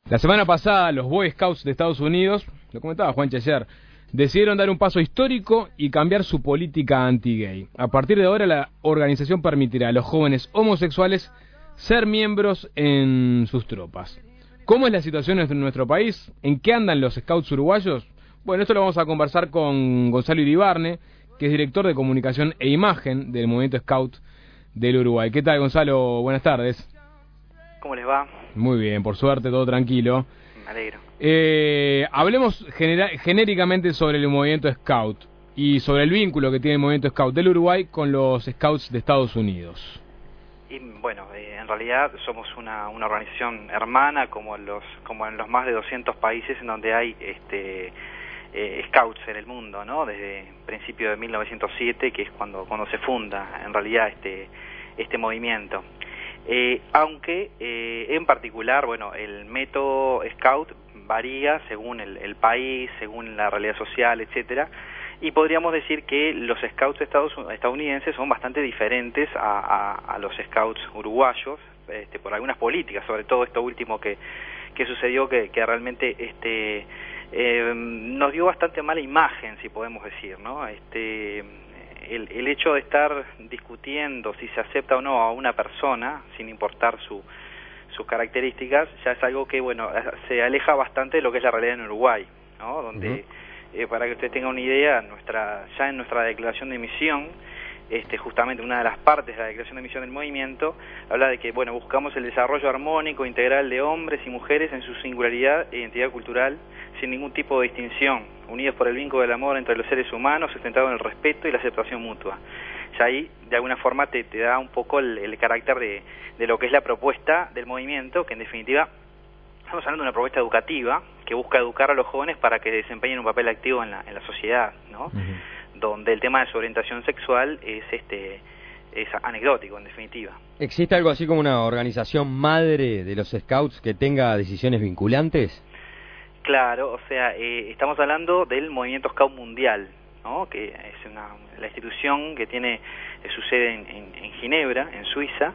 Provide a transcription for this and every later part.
La semana pasada, los Boy Scouts de Estados Unidos, lo comentaba Juanchi ayer, decidieron dar un paso histórico y cambiar su política anti-gay. A partir de ahora, la organización permitirá a los jóvenes homosexuales ser miembros en sus tropas. ¿Cómo es la situación en nuestro país? ¿En qué andan los Scouts uruguayos? Bueno, esto lo vamos a conversar con Gonzalo Iribarne, que es director de comunicación e imagen del movimiento Scout del Uruguay. ¿Qué tal, Gonzalo? Buenas tardes. ¿Cómo les va? Muy bien, por suerte, todo tranquilo. Me alegro. Hablemos genéricamente sobre el movimiento Scout y sobre el vínculo que tiene el movimiento Scout del Uruguay con los Scouts de Estados Unidos. Y bueno, en realidad somos una organización hermana como en los más de 200 países en donde hay Scouts en el mundo, ¿no? Desde principio de 1907, que es cuando se funda en realidad este movimiento. Aunque en particular, bueno, el método Scout varía según el país, según la realidad social, etcétera, y podríamos decir que los Scouts estadounidenses son bastante diferentes a los Scouts uruguayos, por algunas políticas, sobre todo esto último que sucedió, que realmente nos dio bastante mala imagen, si podemos decir, ¿no? El hecho de estar discutiendo si se acepta o no a una persona, sin importar sus características, ya es algo que, bueno, se aleja bastante de lo que es la realidad en Uruguay, ¿no? Donde, para que usted tenga una idea, ya en nuestra declaración de misión, justamente una de las partes de la declaración de misión del movimiento, habla de que, bueno, buscamos el desarrollo armónico, integral de hombres y mujeres en su singularidad e identidad cultural, sin ningún tipo de distinción, unidos por el vínculo del amor entre los seres humanos, sustentado en el respeto y la aceptación mutua. Ya ahí, de alguna forma, te da un poco el carácter de lo que es la propuesta del movimiento, que en definitiva, estamos hablando de una propuesta educativa, que busca educar a los jóvenes para que desempeñen un papel activo en la sociedad, ¿no? Donde el tema de su orientación sexual es anecdótico, en definitiva. ¿Existe algo así como una organización madre de los Scouts que tenga decisiones vinculantes? Claro, o sea, estamos hablando del movimiento Scout mundial, ¿no? Que es la institución que tiene su sede en Ginebra, en Suiza,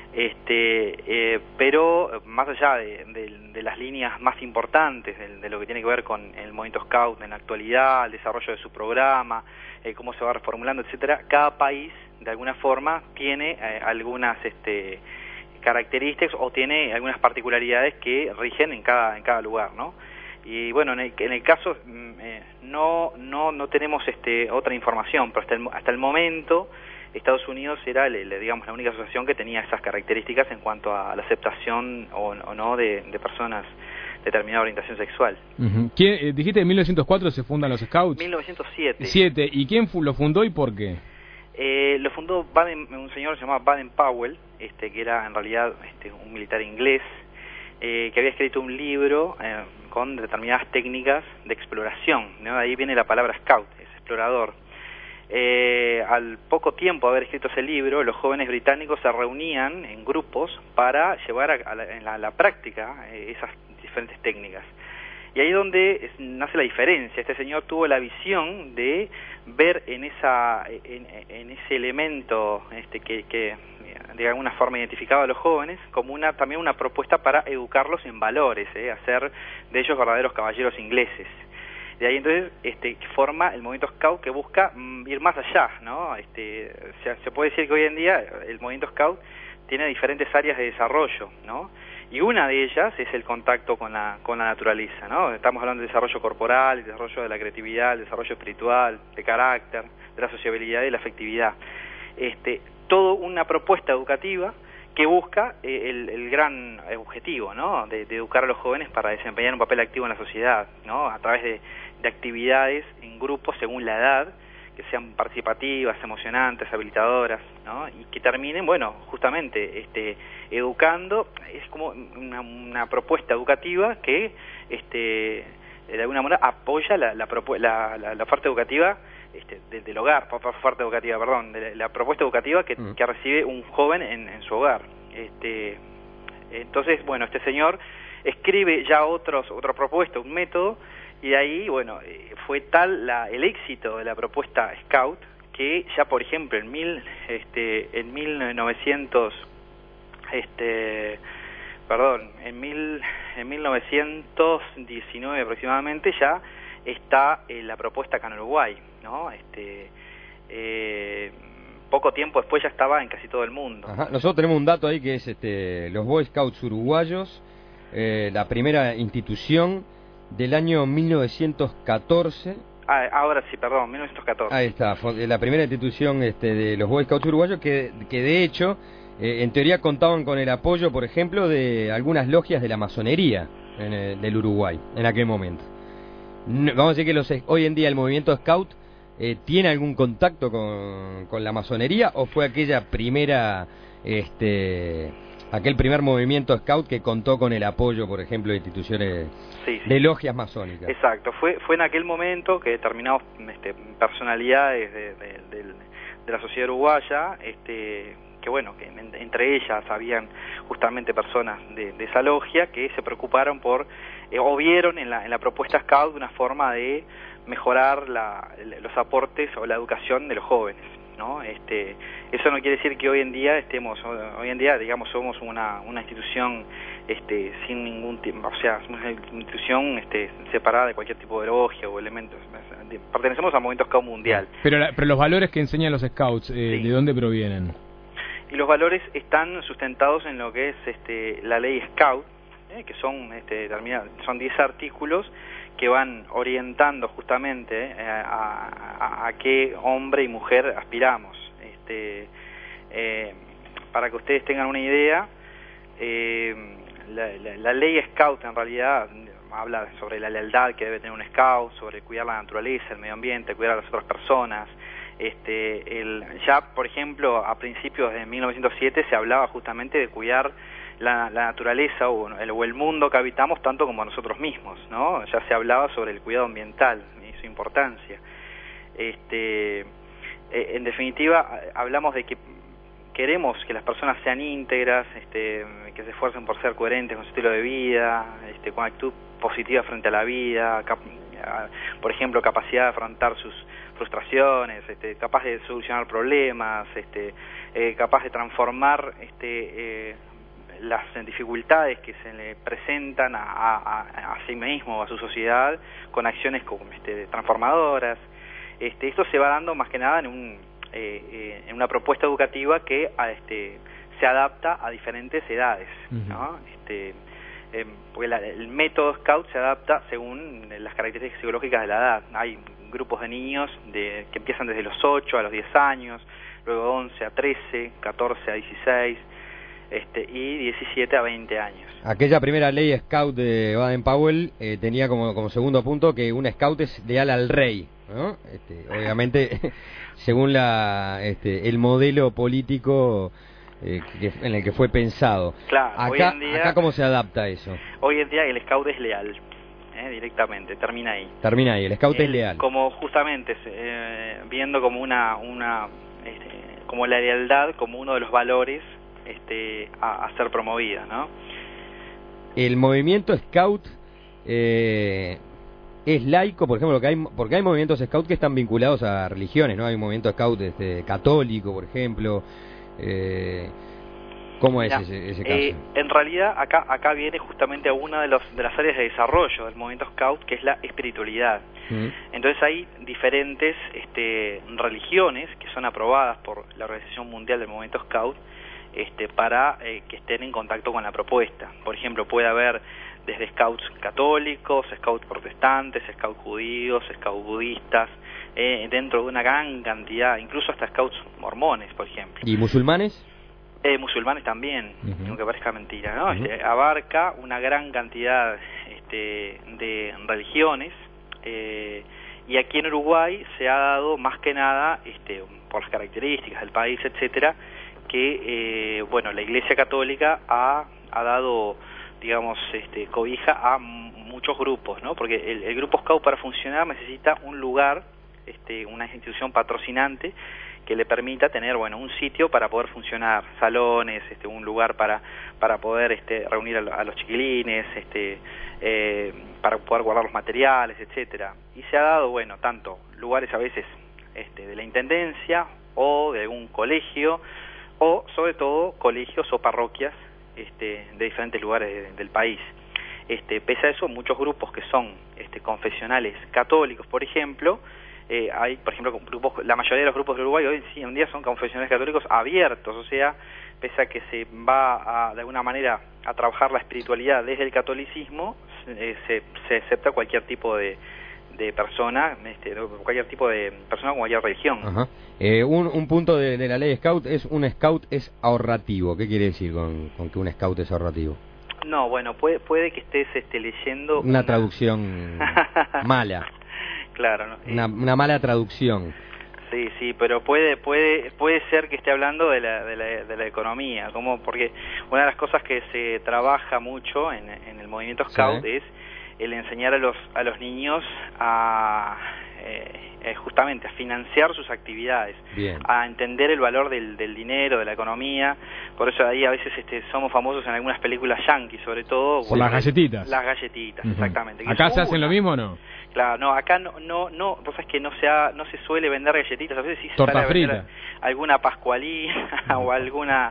pero más allá de las líneas más importantes de lo que tiene que ver con el movimiento Scout en la actualidad, el desarrollo de su programa, cómo se va reformulando, etcétera, cada país de alguna forma tiene algunas características o tiene algunas particularidades que rigen en cada lugar, ¿no? Y bueno, en el caso no tenemos otra información, pero hasta el momento Estados Unidos era digamos la única asociación que tenía esas características en cuanto a la aceptación o no de personas de determinada orientación sexual. Dijiste en 1904 se fundan los Scouts. 1907. ¿Y quién lo fundó y por qué? Lo fundó un señor llamado Baden-Powell, que era en realidad un militar inglés, que había escrito un libro con determinadas técnicas de exploración, ¿no? De ahí viene la palabra Scout, es explorador. Al poco tiempo de haber escrito ese libro, los jóvenes británicos se reunían en grupos para llevar a la práctica esas diferentes técnicas. Y ahí es donde nace la diferencia. Este señor tuvo la visión de ver en ese elemento que de alguna forma identificaba a los jóvenes como también una propuesta para educarlos en valores, hacer de ellos verdaderos caballeros ingleses. De ahí entonces forma el movimiento Scout, que busca ir más allá, ¿no? Se puede decir que hoy en día el movimiento Scout tiene diferentes áreas de desarrollo, ¿no? Y una de ellas es el contacto con la naturaleza, ¿no? Estamos hablando de desarrollo corporal, el desarrollo de la creatividad, el desarrollo espiritual, de carácter, de la sociabilidad y la afectividad. Todo una propuesta educativa que busca el gran objetivo, ¿no? De educar a los jóvenes para desempeñar un papel activo en la sociedad, ¿no? A través de actividades en grupos según la edad, que sean participativas, emocionantes, habilitadoras, ¿no? Y que terminen, bueno, justamente educando. Es como una propuesta educativa que de alguna manera apoya la oferta educativa del hogar, oferta educativa, perdón, de la propuesta educativa que recibe un joven en su hogar. Entonces, bueno, este señor escribe ya otra propuesta, un método, y de ahí, bueno, fue tal el éxito de la propuesta Scout que ya, por ejemplo, en 1900 perdón, en 1919 aproximadamente ya está la propuesta acá en Uruguay, ¿no? Poco tiempo después ya estaba en casi todo el mundo. Ajá. Nosotros tenemos un dato ahí que es los Boy Scouts uruguayos, la primera institución del año 1914. Ahora sí, perdón, 1914. Ahí está, la primera institución de los Boy Scouts uruguayos que de hecho, en teoría contaban con el apoyo, por ejemplo, de algunas logias de la masonería del Uruguay en aquel momento. Vamos a decir que hoy en día el movimiento Scout ¿tiene algún contacto con la masonería o fue aquella primera, aquel primer movimiento Scout que contó con el apoyo, por ejemplo, de instituciones de logias masónicas? Exacto, fue en aquel momento que determinados personalidades de la sociedad uruguaya, que bueno, que entre ellas habían justamente personas de esa logia que se preocuparon por, o vieron en la propuesta Scout una forma de mejorar los aportes o la educación de los jóvenes, ¿no? Eso no quiere decir que hoy en día digamos somos una institución sin ningún tipo, o sea, somos una institución separada de cualquier tipo de logia o elementos. Pertenecemos al movimiento Scout mundial. Pero los valores que enseñan los Scouts, sí. ¿de dónde provienen? Y los valores están sustentados en lo que es la ley Scout, que son 10 artículos que van orientando justamente a qué hombre y mujer aspiramos. Para que ustedes tengan una idea, la ley Scout en realidad habla sobre la lealtad que debe tener un Scout, sobre cuidar la naturaleza, el medio ambiente, cuidar a las otras personas. Ya, por ejemplo, a principios de 1907 se hablaba justamente de cuidar la naturaleza o el mundo que habitamos tanto como nosotros mismos, ¿no? Ya se hablaba sobre el cuidado ambiental y su importancia. En definitiva, hablamos de que queremos que las personas sean íntegras, que se esfuercen por ser coherentes con su estilo de vida, con actitud positiva frente a la vida, por ejemplo, capacidad de afrontar sus frustraciones, capaz de solucionar problemas, capaz de transformar las dificultades que se le presentan a sí mismo o a su sociedad con acciones transformadoras. Esto se va dando más que nada en una propuesta educativa que se adapta a diferentes edades, ¿no? Porque el método Scout se adapta según las características psicológicas de la edad. Hay grupos de niños que empiezan desde los 8 a los 10 años, luego 11 a 13, 14 a 16, y 17 a 20 años. Aquella primera ley Scout de Baden-Powell tenía como segundo punto que un Scout es leal al rey, ¿no? Obviamente, según el modelo político en el que fue pensado. Claro, acá ¿cómo se adapta eso? Hoy en día el Scout es leal, directamente, termina ahí. Termina ahí, el Scout es leal. Como justamente, viendo como como la lealtad como uno de los valores a ser promovida, ¿no? El movimiento Scout es laico, por ejemplo, porque hay movimientos Scout que están vinculados a religiones, ¿no? Hay un movimiento Scout católico, por ejemplo. ¿Cómo es ese caso? En realidad, acá viene justamente una de las áreas de desarrollo del movimiento Scout, que es la espiritualidad. Entonces hay diferentes religiones que son aprobadas por la Organización Mundial del Movimiento Scout, para que estén en contacto con la propuesta. Por ejemplo, puede haber desde scouts católicos, scouts protestantes, scouts judíos, scouts budistas, dentro de una gran cantidad, incluso hasta scouts mormones, por ejemplo. ¿Y musulmanes? Musulmanes también, aunque parezca mentira, ¿no? Abarca una gran cantidad de religiones, y aquí en Uruguay se ha dado más que nada, por las características del país, etcétera, que la Iglesia Católica ha dado, digamos, cobija a muchos grupos, ¿no? Porque el grupo Scout para funcionar necesita un lugar, una institución patrocinante que le permita tener, un sitio para poder funcionar, salones, un lugar para poder reunir a los chiquilines, para poder guardar los materiales, etcétera. Y se ha dado, tanto lugares a veces de la intendencia o de algún colegio, o sobre todo colegios o parroquias de diferentes lugares del país. Pese a eso, muchos grupos que son confesionales católicos, por ejemplo, hay, por ejemplo, grupos, la mayoría de los grupos de Uruguay hoy en día son confesionales católicos abiertos, o sea, pese a que se va de alguna manera a trabajar la espiritualidad desde el catolicismo, se acepta cualquier tipo de persona, cualquier tipo de persona con cualquier religión. Ajá. Un punto de la ley Scout es un Scout es ahorrativo. ¿Qué quiere decir con que un Scout es ahorrativo? No, bueno, puede que estés leyendo una traducción mala. Claro, ¿no? Una mala traducción. Sí, pero puede ser que esté hablando de la economía, porque una de las cosas que se trabaja mucho en el movimiento Scout es el enseñar a los niños justamente a financiar sus actividades, bien, a entender el valor del dinero, de la economía. Por eso ahí a veces somos famosos en algunas películas yanquis, sobre todo por las galletitas. Las galletitas, exactamente. ¿Acá se hacen lo mismo o no? Claro, no, acá no, vos sabés que no se suele vender galletitas, a veces sí se torta sale a vender frita, alguna pascualina o alguna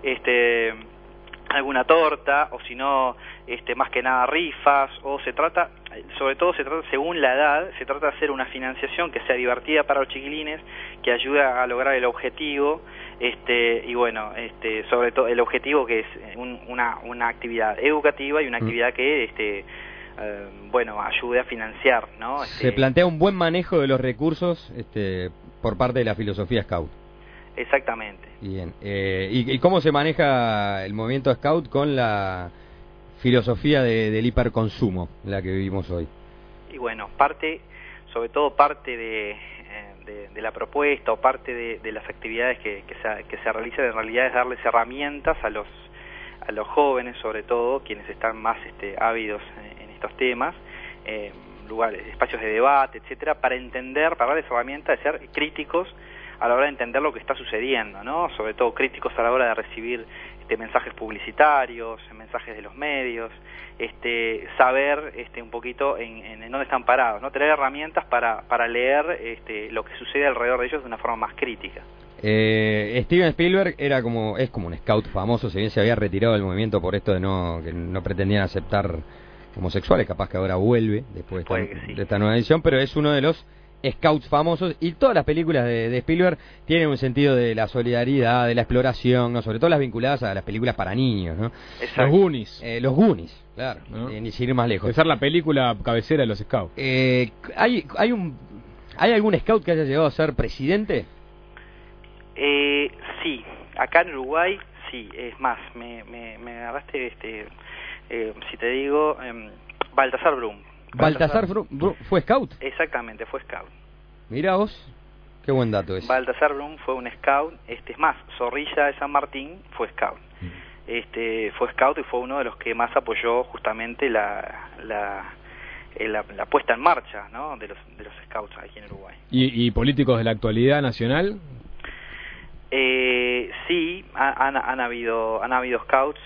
alguna torta, o si no, más que nada rifas, o sobre todo se trata, según la edad, se trata de hacer una financiación que sea divertida para los chiquilines, que ayude a lograr el objetivo, y bueno, sobre todo el objetivo que es una actividad educativa y una actividad que, bueno, ayude a financiar, ¿no? Se plantea un buen manejo de los recursos, por parte de la filosofía Scout. Exactamente. Bien. ¿Y cómo se maneja el movimiento Scout con la filosofía del hiperconsumo, la que vivimos hoy? Y bueno, sobre todo parte de la propuesta o parte de las actividades que se realizan en realidad es darles herramientas a los jóvenes, sobre todo quienes están más ávidos en estos temas, lugares, espacios de debate, etcétera, para darles herramientas de ser críticos a la hora de entender lo que está sucediendo, ¿no? Sobre todo críticos a la hora de recibir mensajes publicitarios, mensajes de los medios, saber un poquito en dónde están parados, ¿no? Tener herramientas para leer lo que sucede alrededor de ellos de una forma más crítica. Steven Spielberg es como un scout famoso, si bien se había retirado del movimiento por esto que no pretendían aceptar homosexuales, capaz que ahora vuelve después de esta nueva edición, pero es uno de los scouts famosos, y todas las películas de Spielberg tienen un sentido de la solidaridad, de la exploración, ¿no? Sobre todo las vinculadas a las películas para niños, ¿no? Los Goonies. Los Goonies, claro, ¿no? Ni sin ir más lejos. Esa es la película cabecera de los scouts. ¿Hay algún scout que haya llegado a ser presidente? Sí, acá en Uruguay sí, es más, me agarraste, si te digo, Baltasar Brum. ¿Baltasar Brum fue scout? Exactamente, fue scout. Mirá vos, qué buen dato es. Baltasar Brum fue un scout, es más, Zorrilla de San Martín fue scout. Fue scout y fue uno de los que más apoyó justamente la puesta en marcha, ¿no? de los scouts aquí en Uruguay. ¿Y políticos de la actualidad nacional? Sí, han habido scouts,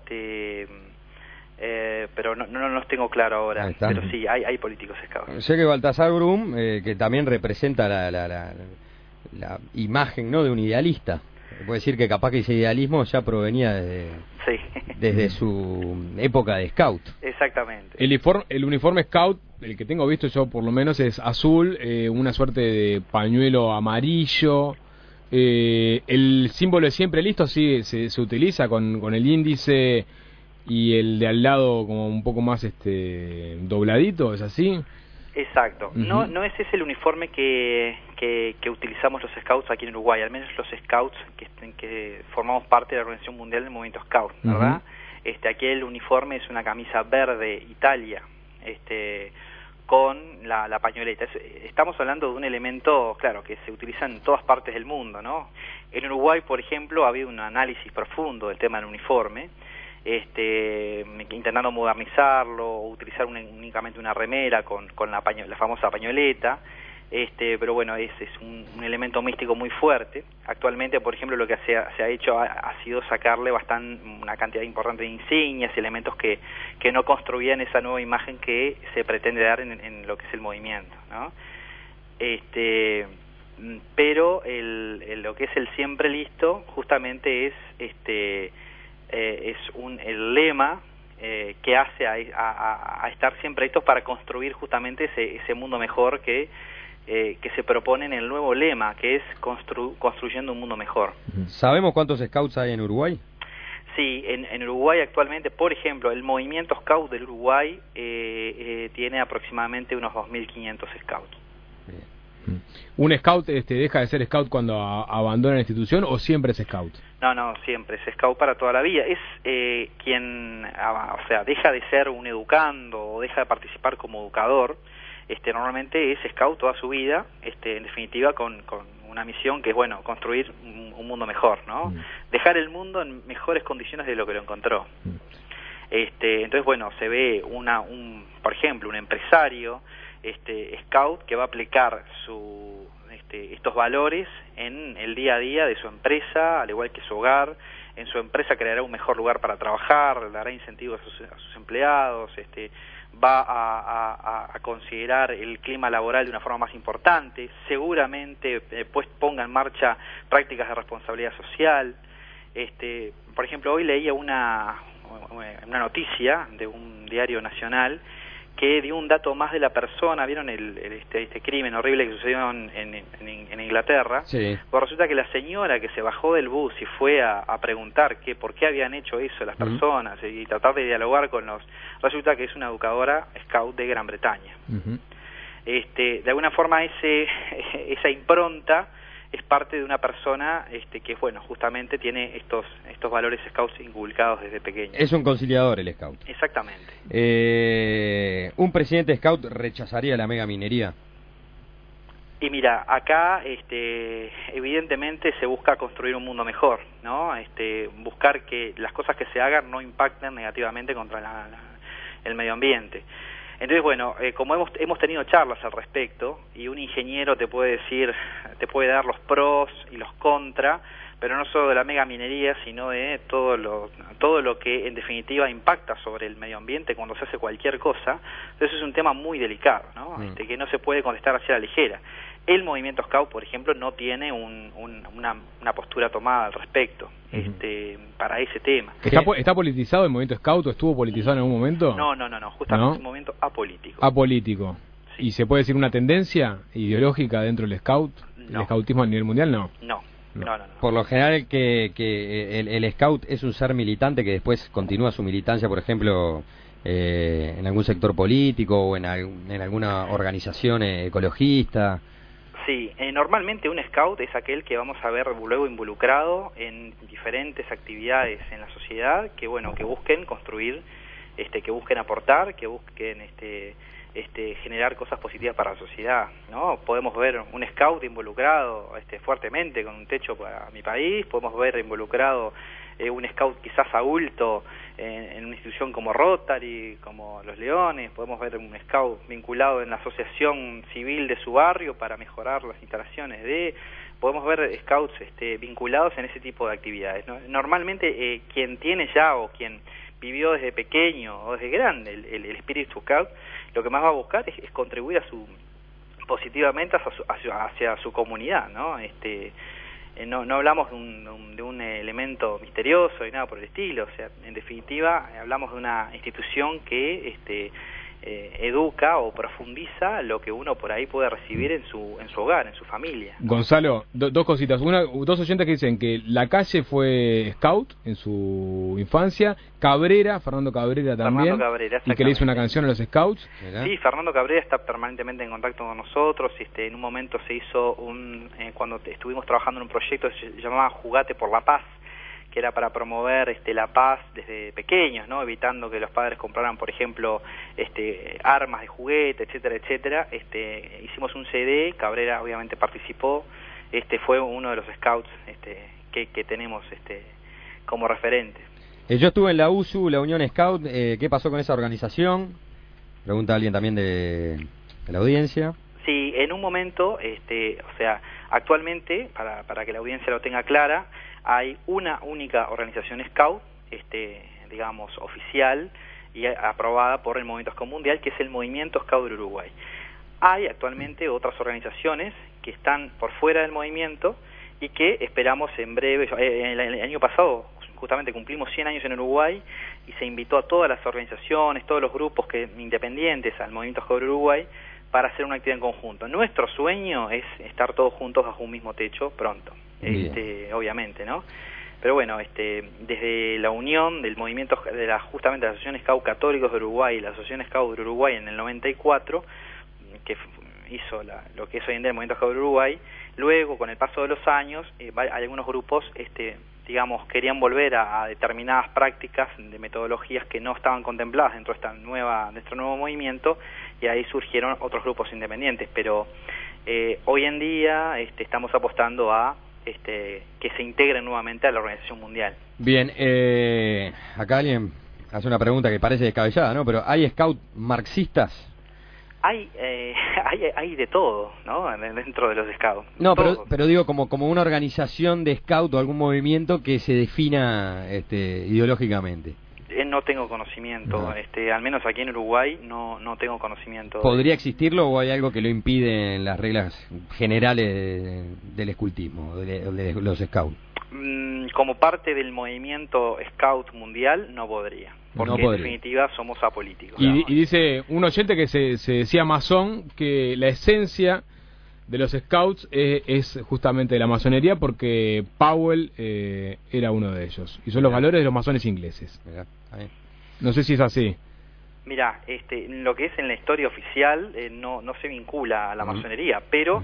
pero no los tengo claro ahora, pero sí, hay políticos scouts. Sé que Baltasar Brum, que también representa la imagen, ¿no?, de un idealista. Puede decir que capaz que ese idealismo ya provenía desde su época de scout. Exactamente. El uniforme scout, el que tengo visto yo por lo menos, es azul, una suerte de pañuelo amarillo. El símbolo de siempre listo sí se utiliza con el índice y el de al lado como un poco más dobladito, ¿es así? Exacto. No ese es el uniforme que utilizamos los scouts aquí en Uruguay, al menos los scouts que formamos parte de la Organización Mundial del Movimiento Scout, ¿verdad? Aquí el uniforme es una camisa verde Italia, con la pañoleta. Estamos hablando de un elemento, claro, que se utiliza en todas partes del mundo, ¿no? En Uruguay, por ejemplo, ha habido un análisis profundo del tema del uniforme, intentando modernizarlo, o utilizar únicamente una remera con la famosa pañoleta, pero bueno, es un elemento místico muy fuerte. Actualmente, por ejemplo, lo que se ha hecho ha sido sacarle una cantidad importante de insignias y elementos que no construían esa nueva imagen que se pretende dar en lo que es el movimiento, ¿no? Pero lo que es el siempre listo justamente es el lema que hace a estar siempre listos para construir justamente ese mundo mejor que se propone en el nuevo lema, que es construyendo un mundo mejor. ¿Sabemos cuántos scouts hay en Uruguay? Sí, en Uruguay actualmente, por ejemplo, el movimiento Scout del Uruguay tiene aproximadamente unos 2.500 scouts. Bien. ¿Un scout deja de ser scout cuando abandona la institución o siempre es scout? No, siempre es scout para toda la vida. Es quien, o sea, deja de ser un educando o deja de participar como educador. Normalmente es scout toda su vida, en definitiva con una misión que es, bueno, construir un mundo mejor, ¿no? Dejar el mundo en mejores condiciones de lo que lo encontró. Entonces, bueno, se ve por ejemplo, un empresario scout que va a aplicar estos valores en el día a día de su empresa, al igual que su hogar. En su empresa creará un mejor lugar para trabajar, dará incentivos a sus empleados, va a considerar el clima laboral de una forma más importante, seguramente pues ponga en marcha prácticas de responsabilidad social. Por ejemplo, hoy leía una noticia de un diario nacional que dio un dato más de la persona. ¿Vieron este crimen horrible que sucedió en Inglaterra? Sí. Pues resulta que la señora que se bajó del bus y fue a preguntar por qué habían hecho eso las personas y tratar de dialogar con resulta que es una educadora scout de Gran Bretaña. De alguna forma esa impronta es parte de una persona que, bueno, justamente tiene estos valores scouts inculcados desde pequeño. Es un conciliador el scout. Exactamente. ¿Un presidente scout rechazaría la mega minería? Y mira, acá evidentemente se busca construir un mundo mejor, ¿no? Buscar que las cosas que se hagan no impacten negativamente contra el medio ambiente. Entonces, bueno, como hemos tenido charlas al respecto, y un ingeniero te puede dar los pros y los contra, pero no solo de la mega minería, sino de todo lo que en definitiva impacta sobre el medio ambiente cuando se hace cualquier cosa. Entonces es un tema muy delicado, ¿no? Que no se puede contestar hacia la ligera. El movimiento Scout, por ejemplo, no tiene una postura tomada al respecto para ese tema. ¿Está politizado el movimiento Scout o estuvo politizado en algún momento? No, justamente es un movimiento apolítico. Apolítico. Sí. ¿Y se puede decir una tendencia ideológica dentro del Scout? No. ¿El scoutismo a nivel mundial? No. Por lo general que el scout es un ser militante que después continúa su militancia, por ejemplo, en algún sector político o en alguna organización ecologista. Sí, normalmente un scout es aquel que vamos a ver luego involucrado en diferentes actividades en la sociedad que, bueno, que busquen construir, que busquen aportar, que busquen generar cosas positivas para la sociedad, ¿no? Podemos ver un scout involucrado fuertemente con un techo para mi país, podemos ver involucrado un scout quizás adulto en una institución como Rotary, como Los Leones, podemos ver un scout vinculado en la asociación civil de su barrio para mejorar las instalaciones podemos ver scouts vinculados en ese tipo de actividades, ¿no? Normalmente quien tiene ya o quien vivió desde pequeño o desde grande el espíritu scout, lo que más va a buscar es contribuir positivamente hacia su comunidad, ¿no? No hablamos de un elemento misterioso y nada por el estilo, o sea, en definitiva hablamos de una institución que educa o profundiza lo que uno por ahí puede recibir en su hogar, en su familia. Gonzalo, dos cositas. Dos oyentes que dicen que la calle fue scout en su infancia, Fernando Cabrera también, y que le hizo una canción a los scouts. ¿Verdad? Sí, Fernando Cabrera está permanentemente en contacto con nosotros. En un momento se hizo cuando estuvimos trabajando en un proyecto que se llamaba Jugate por la Paz, que era para promover la paz desde pequeños, ¿no? Evitando que los padres compraran, por ejemplo, armas de juguete, etcétera, etcétera. Hicimos un CD, Cabrera obviamente participó, fue uno de los scouts que tenemos como referente. Yo estuve en la USU, la Unión Scout, ¿qué pasó con esa organización? Pregunta alguien también de la audiencia. Sí, en un momento, o sea, actualmente, para que la audiencia lo tenga clara, hay una única organización Scout, digamos, oficial y aprobada por el Movimiento Scout Mundial, que es el Movimiento Scout del Uruguay. Hay actualmente otras organizaciones que están por fuera del movimiento y que esperamos en breve. El año pasado justamente cumplimos 100 años en Uruguay y se invitó a todas las organizaciones, todos los grupos independientes al Movimiento Scout Uruguay para hacer una actividad en conjunto. Nuestro sueño es estar todos juntos bajo un mismo techo pronto, obviamente, ¿no? Pero bueno, desde la unión del movimiento, justamente la Asociación Scout Católicos de Uruguay y la Asociación Scout de Uruguay en el 94, que hizo lo que es hoy en día el Movimiento Scout de Uruguay, luego con el paso de los años, hay algunos grupos, digamos, querían volver a determinadas prácticas de metodologías que no estaban contempladas dentro de nuestro nuevo movimiento, y ahí surgieron otros grupos independientes, pero hoy en día estamos apostando a que se integren nuevamente a la Organización Mundial. Bien, acá alguien hace una pregunta que parece descabellada, ¿no? Pero ¿hay scout marxistas? Hay de todo, ¿no? Dentro de los scouts. No, pero digo como una organización de scout o algún movimiento que se defina ideológicamente. No tengo conocimiento, No. Al menos aquí en Uruguay no tengo conocimiento. ¿Podría existirlo o hay algo que lo impide en las reglas generales del escultismo, de los scouts? Como parte del movimiento Scout mundial no podría, porque en definitiva somos apolíticos. Y dice un oyente que se decía masón, que la esencia de los Scouts es justamente la masonería, porque Powell era uno de ellos, y son los valores de los masones ingleses. No sé si es así. Mira, lo que es en la historia oficial no se vincula a la masonería, pero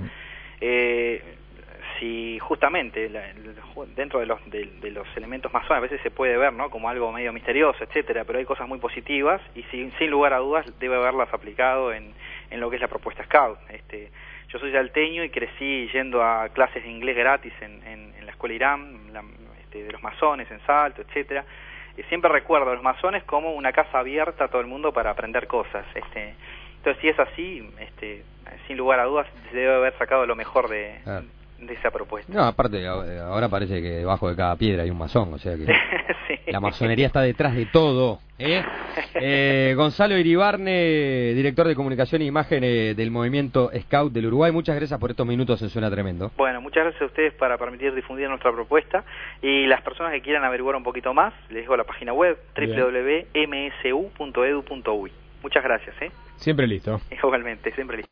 si justamente dentro de los elementos masones a veces se puede ver, ¿no?, como algo medio misterioso, etcétera, pero hay cosas muy positivas y sin lugar a dudas debe haberlas aplicado en lo que es la propuesta Scout. Yo soy salteño y crecí yendo a clases de inglés gratis en la escuela Irán, de los masones en Salto, etcétera. Siempre recuerdo a los masones como una casa abierta a todo el mundo para aprender cosas. Entonces, si es así, sin lugar a dudas se debe haber sacado lo mejor de esa propuesta. No, aparte, ahora parece que debajo de cada piedra hay un masón, o sea que sí. La masonería está detrás de todo. Gonzalo Iribarne, director de comunicación e imagen del movimiento Scout del Uruguay, muchas gracias por estos minutos en Suena Tremendo. Bueno, muchas gracias a ustedes para permitir difundir nuestra propuesta, y las personas que quieran averiguar un poquito más, les dejo la página web www.msu.edu.uy. Muchas gracias. Siempre listo. Igualmente, siempre listo.